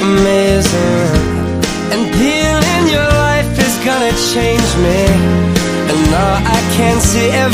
amazing. And being in your life is gonna change me. And now I can see everything